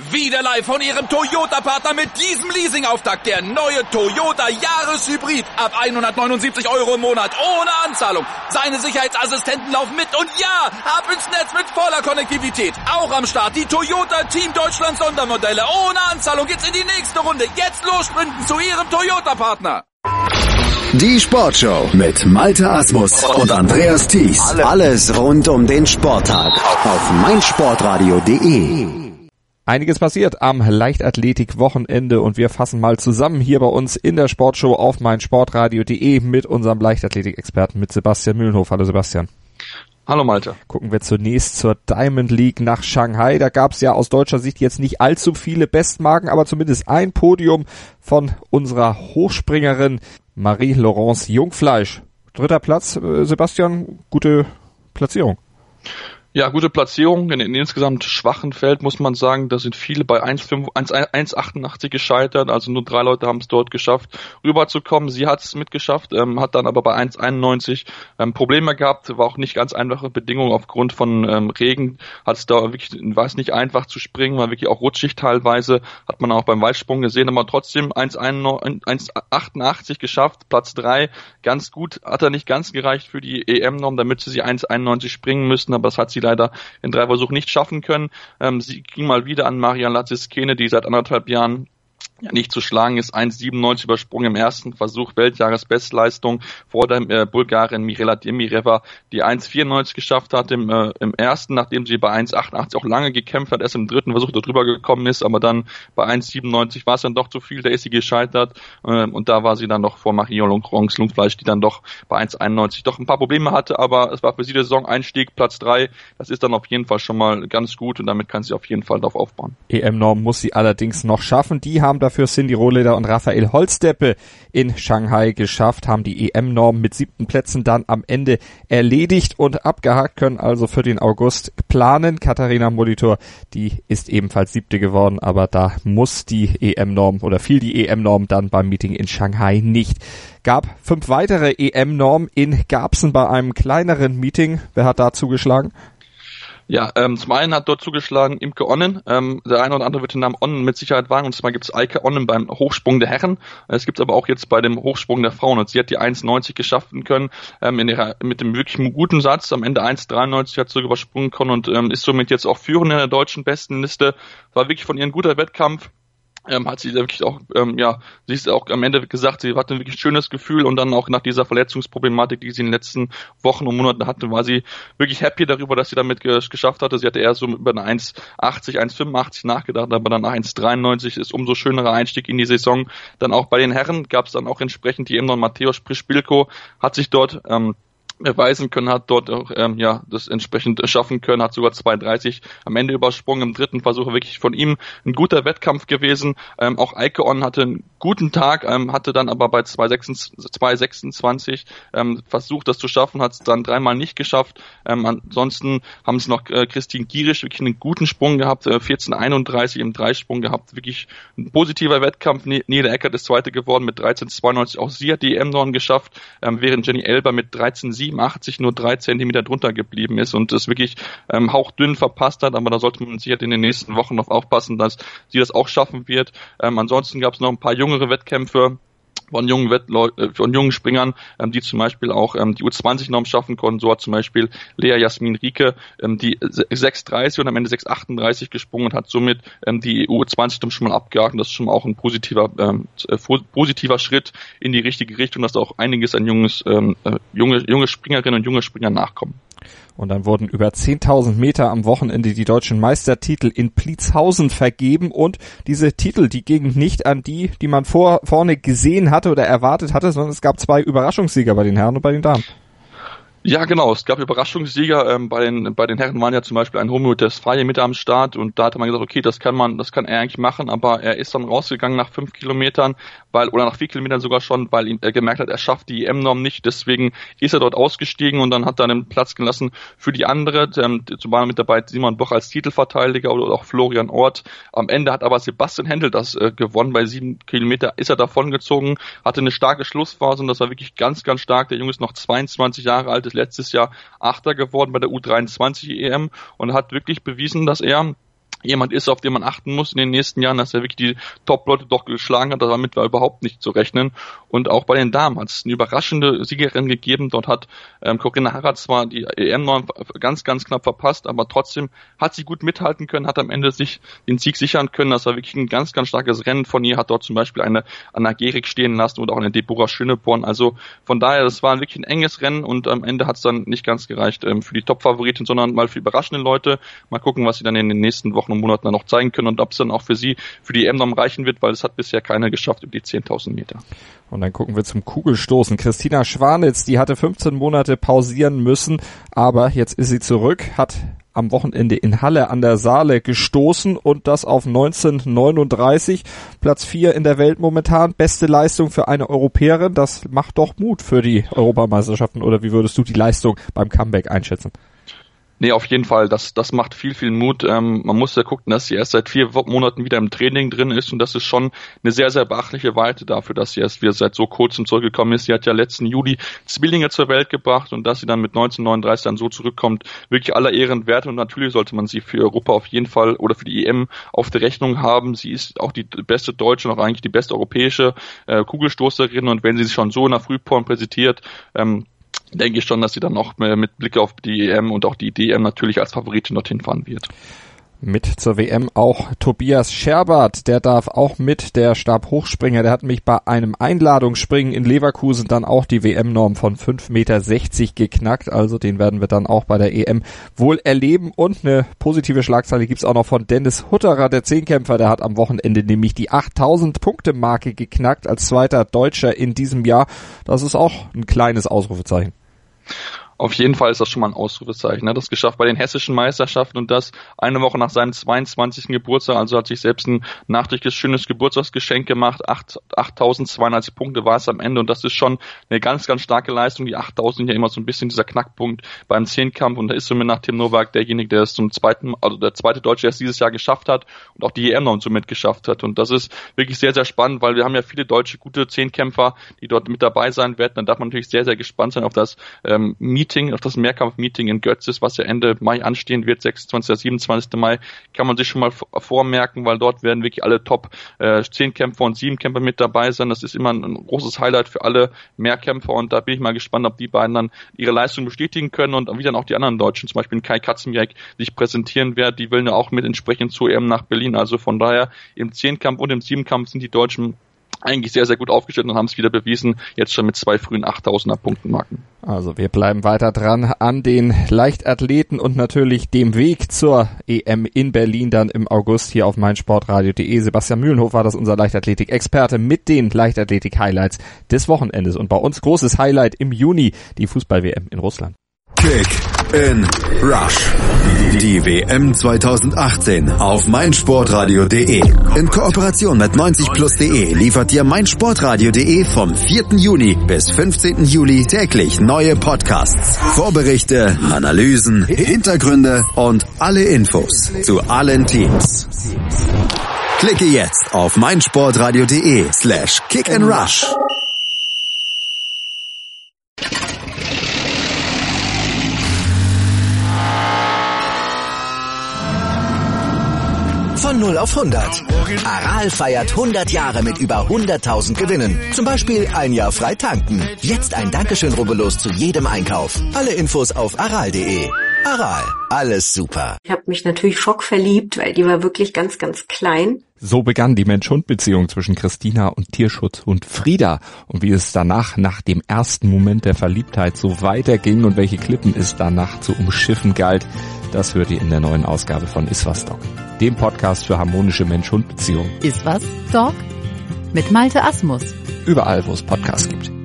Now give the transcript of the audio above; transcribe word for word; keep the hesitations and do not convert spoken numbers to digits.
Wieder live von Ihrem Toyota-Partner mit diesem Leasing-Auftakt. Der neue Toyota Jahreshybrid. Ab hundertneunundsiebzig Euro im Monat. Ohne Anzahlung. Seine Sicherheitsassistenten laufen mit. Und ja, ab ins Netz mit voller Konnektivität. Auch am Start die Toyota Team Deutschland Sondermodelle. Ohne Anzahlung geht's in die nächste Runde. Jetzt los sprinten zu Ihrem Toyota-Partner. Die Sportshow mit Malte Asmus und Andreas Thies. Alles rund um den Sporttag auf meinsportradio punkt de. Einiges passiert am Leichtathletik-Wochenende und wir fassen mal zusammen hier bei uns in der Sportshow auf meinsportradio punkt de mit unserem Leichtathletik-Experten, mit Sebastian Mühlenhof. Hallo Sebastian. Hallo Malte. Gucken wir zunächst zur Diamond League nach Shanghai. Da gab es ja aus deutscher Sicht jetzt nicht allzu viele Bestmarken, aber zumindest ein Podium von unserer Hochspringerin Marie-Laurence Jungfleisch. Dritter Platz, äh, Sebastian, gute Platzierung. Ja, gute Platzierung. In, in insgesamt schwachen Feld muss man sagen, da sind viele bei eins achtundachtzig gescheitert, also nur drei Leute haben es dort geschafft, rüberzukommen. Sie hat es mitgeschafft, ähm, hat dann aber bei eins einundneunzig ähm, Probleme gehabt, war auch nicht ganz einfache Bedingungen aufgrund von ähm, Regen, hat es da wirklich, war es nicht einfach zu springen, war wirklich auch rutschig teilweise, hat man auch beim Weitsprung gesehen, aber trotzdem eins achtundachtzig geschafft, Platz drei, ganz gut, hat er nicht ganz gereicht für die E M-Norm, damit sie eins einundneunzig springen müssten, aber das hat sie leider in drei Versuchen nicht schaffen können. Ähm, sie ging mal wieder an Marian Laziskene, die seit anderthalb Jahren ja nicht zu schlagen ist, eins siebenundneunzig übersprungen im ersten Versuch, Weltjahresbestleistung vor der äh, Bulgarin Mirela Demireva, die eins vierundneunzig geschafft hat im, äh, im ersten, nachdem sie bei eins achtundachtzig auch lange gekämpft hat, erst im dritten Versuch darüber gekommen ist, aber dann bei eins siebenundneunzig war es dann doch zu viel, da ist sie gescheitert äh, und da war sie dann noch vor Marie-Laurence Jungfleisch, die dann doch bei eins einundneunzig doch ein paar Probleme hatte, aber es war für sie der Saison-Einstieg, Platz drei, das ist dann auf jeden Fall schon mal ganz gut und damit kann sie auf jeden Fall darauf aufbauen. E M-Norm muss sie allerdings noch schaffen, die haben dafür Cindy Rohleder und Raphael Holzdeppe in Shanghai geschafft, haben die E M-Norm mit siebten Plätzen dann am Ende erledigt und abgehakt, können also für den August planen. Katharina Molitor, die ist ebenfalls siebte geworden, aber da muss die E M-Norm oder fiel die E M-Norm dann beim Meeting in Shanghai nicht. Gab fünf weitere E M-Norm in Garbsen bei einem kleineren Meeting. Wer hat da zugeschlagen? Ja, ähm, zum einen hat dort zugeschlagen Imke Onnen, ähm, der eine oder andere wird den Namen Onnen mit Sicherheit wagen, und zwar gibt es Eike Onnen beim Hochsprung der Herren, es gibt aber auch jetzt bei dem Hochsprung der Frauen, und sie hat die eins neunzig geschaffen können, ähm, in ihrer, mit dem wirklich guten Satz, am Ende eins dreiundneunzig hat sie übersprungen können und ähm, ist somit jetzt auch führend in der deutschen Bestenliste, war wirklich von ihr ein guter Wettkampf. Ähm, hat sie wirklich auch, ähm, ja, sie ist auch am Ende gesagt, sie hatte ein wirklich schönes Gefühl und dann auch nach dieser Verletzungsproblematik, die sie in den letzten Wochen und Monaten hatte, war sie wirklich happy darüber, dass sie damit ge- geschafft hatte. Sie hatte eher so über eine eins achtzig, eins fünfundachtzig nachgedacht, aber dann eins dreiundneunzig ist umso schönerer Einstieg in die Saison. Dann auch bei den Herren gab es dann auch entsprechend die Emnon Matthäus Prischbilko, hat sich dort, ähm, erweisen können, hat dort auch ähm, ja das entsprechend schaffen können, hat sogar zwei dreißig am Ende übersprungen, im dritten Versuch wirklich von ihm ein guter Wettkampf gewesen. Ähm, auch Eike On hatte einen guten Tag, ähm, hatte dann aber bei zwei sechsundzwanzig ähm, versucht, das zu schaffen, hat es dann dreimal nicht geschafft. Ähm, ansonsten haben es noch äh, Christine Gierisch wirklich einen guten Sprung gehabt, äh, vierzehn einunddreißig im Dreisprung gehabt, wirklich ein positiver Wettkampf. Nele Eckert ist Zweite geworden mit dreizehn zweiundneunzig, auch sie hat die E M-Norm geschafft, ähm, während Jenny Elber mit dreizehn siebenundachtzig nur drei Zentimeter drunter geblieben ist und es wirklich ähm, hauchdünn verpasst hat, aber da sollte man sicher in den nächsten Wochen noch aufpassen, dass sie das auch schaffen wird. Ähm, ansonsten gab es noch ein paar jüngere Wettkämpfe von jungen Wettleuten, von jungen Springern, ähm, die zum Beispiel auch ähm, die U zwanzig-Norm schaffen konnten. So hat zum Beispiel Lea Jasmin Rieke ähm, die sechs dreißig und am Ende sechs achtunddreißig gesprungen und hat somit ähm, die U zwanzig-Norm schon mal abgehakt. Das ist schon mal auch ein positiver ähm, positiver Schritt in die richtige Richtung, dass da auch einiges an junges ähm, junge junge Springerinnen und junge Springer nachkommen. Und dann wurden über zehntausend Meter am Wochenende die deutschen Meistertitel in Pliezhausen vergeben und diese Titel, die gingen nicht an die, die man vor, vorne gesehen hatte oder erwartet hatte, sondern es gab zwei Überraschungssieger bei den Herren und bei den Damen. Ja, genau. Es gab Überraschungssieger. Ähm, bei den bei den Herren waren ja zum Beispiel ein Romeo Tesfaye mit am Start und da hatte man gesagt, okay, das kann man, das kann er eigentlich machen, aber er ist dann rausgegangen nach fünf Kilometern, weil oder nach vier Kilometern sogar schon, weil ihm, er gemerkt hat, er schafft die E M-Norm nicht. Deswegen ist er dort ausgestiegen und dann hat er den Platz gelassen für die andere. Ähm, zum Beispiel mit dabei Simon Boch als Titelverteidiger oder auch Florian Ort. Am Ende hat aber Sebastian Händel das äh, gewonnen. Bei sieben Kilometer ist er davongezogen, hatte eine starke Schlussphase und das war wirklich ganz, ganz stark. Der Junge ist noch zweiundzwanzig Jahre alt, ist letztes Jahr Achter geworden bei der U dreiundzwanzig E M und hat wirklich bewiesen, dass er jemand ist, auf den man achten muss in den nächsten Jahren, dass er wirklich die Top-Leute doch geschlagen hat. Damit war überhaupt nicht zu rechnen. Und auch bei den Damen hat es eine überraschende Siegerin gegeben. Dort hat ähm, Corinna Harrad zwar die E M-Norm ganz, ganz knapp verpasst, aber trotzdem hat sie gut mithalten können, hat am Ende sich den Sieg sichern können. Das war wirklich ein ganz, ganz starkes Rennen von ihr. Hat dort zum Beispiel eine Anna Gehrig stehen lassen oder auch eine Deborah Schöneborn. Also von daher, das war wirklich ein enges Rennen und am Ende hat es dann nicht ganz gereicht ähm, für die Top-Favoritin, sondern mal für überraschende Leute. Mal gucken, was sie dann in den nächsten Wochen und Monaten dann noch zeigen können und ob es dann auch für sie, für die E M-Norm reichen wird, weil es hat bisher keiner geschafft über die zehntausend Meter. Und dann gucken wir zum Kugelstoßen. Christina Schwanitz, die hatte fünfzehn Monate pausieren müssen, aber jetzt ist sie zurück, hat am Wochenende in Halle an der Saale gestoßen und das auf neunzehn neununddreißig, Platz vier in der Welt momentan, beste Leistung für eine Europäerin, das macht doch Mut für die Europameisterschaften, oder wie würdest du die Leistung beim Comeback einschätzen? Nee, auf jeden Fall. Das, das macht viel, viel Mut. Ähm, man muss ja gucken, dass sie erst seit vier Monaten wieder im Training drin ist und das ist schon eine sehr, sehr beachtliche Weite dafür, dass sie erst wieder seit so kurzem zurückgekommen ist. Sie hat ja letzten Juli Zwillinge zur Welt gebracht und dass sie dann mit neunzehn neununddreißig dann so zurückkommt, wirklich aller Ehren wert und natürlich sollte man sie für Europa auf jeden Fall oder für die E M auf der Rechnung haben. Sie ist auch die beste deutsche und auch eigentlich die beste europäische äh, Kugelstoßerin und wenn sie sich schon so in der Frühform präsentiert, ähm, denke ich schon, dass sie dann auch mit Blick auf die E M und auch die D M natürlich als Favoritin dorthin fahren wird. Mit zur W M auch Tobias Scherbert, der darf auch mit, der Stabhochspringer, der hat mich bei einem Einladungsspringen in Leverkusen dann auch die W M-Norm von fünf Meter sechzig geknackt, also den werden wir dann auch bei der E M wohl erleben und eine positive Schlagzeile gibt's auch noch von Dennis Hutterer, der Zehnkämpfer, der hat am Wochenende nämlich die achttausend Punkte Marke geknackt als zweiter Deutscher in diesem Jahr, das ist auch ein kleines Ausrufezeichen. Auf jeden Fall ist das schon mal ein Ausrufezeichen. Er hat das geschafft bei den hessischen Meisterschaften und das eine Woche nach seinem zweiundzwanzigsten Geburtstag. Also hat sich selbst ein nachträgliches schönes Geburtstagsgeschenk gemacht. achttausendzweiundneunzig Punkte war es am Ende und das ist schon eine ganz, ganz starke Leistung. Die achttausend sind ja immer so ein bisschen dieser Knackpunkt beim Zehnkampf und da ist somit nach Tim Nowak derjenige, der es zum zweiten, also der zweite Deutsche, der es dieses Jahr geschafft hat und auch die E M-Norm somit geschafft hat. Und das ist wirklich sehr, sehr spannend, weil wir haben ja viele deutsche gute Zehnkämpfer, die dort mit dabei sein werden. Dann darf man natürlich sehr, sehr gespannt sein auf das ähm, Meeting, auf das Mehrkampf-Meeting in Götzis, was ja Ende Mai anstehen wird, sechsundzwanzigsten oder siebenundzwanzigsten Mai, kann man sich schon mal vormerken, weil dort werden wirklich alle Top äh, Zehnkämpfer und Siebenkämpfer mit dabei sein. Das ist immer ein, ein großes Highlight für alle Mehrkämpfer und da bin ich mal gespannt, ob die beiden dann ihre Leistung bestätigen können und wie dann auch die anderen Deutschen, zum Beispiel Kai Katzenjäg, sich präsentieren werden. Die wollen ja auch mit entsprechend zur E M nach Berlin. Also von daher im Zehnkampf und im Siebenkampf sind die Deutschen eigentlich sehr, sehr gut aufgestellt und haben es wieder bewiesen, jetzt schon mit zwei frühen achttausender Punktenmarken. Also wir bleiben weiter dran an den Leichtathleten und natürlich dem Weg zur E M in Berlin dann im August hier auf meinsportradio punkt de. Sebastian Mühlenhof war das, unser Leichtathletik-Experte mit den Leichtathletik-Highlights des Wochenendes. Und bei uns großes Highlight im Juni, die Fußball-W M in Russland. Kick in Rush. Die W M zweitausendachtzehn auf meinsportradio punkt de. In Kooperation mit neunzig plus punkt de liefert dir meinsportradio punkt de vom vierten Juni bis fünfzehnten Juli täglich neue Podcasts, Vorberichte, Analysen, Hintergründe und alle Infos zu allen Teams. Klicke jetzt auf meinsportradio punkt de slash kick and rush. Von null auf hundert. Aral feiert hundert Jahre mit über hunderttausend Gewinnen. Zum Beispiel ein Jahr frei tanken. Jetzt ein Dankeschön, rubbellos zu jedem Einkauf. Alle Infos auf aral punkt de. Aral, alles super. Ich habe mich natürlich schockverliebt, weil die war wirklich ganz, ganz klein. So begann die Mensch-Hund-Beziehung zwischen Christina und Tierschutzhund Frieda. Und wie es danach, nach dem ersten Moment der Verliebtheit, so weiterging und welche Klippen es danach zu umschiffen galt, das hört ihr in der neuen Ausgabe von Iswas Dog, dem Podcast für harmonische Mensch-Hund-Beziehungen. Iswas Dog mit Malte Asmus. Überall, wo es Podcasts gibt.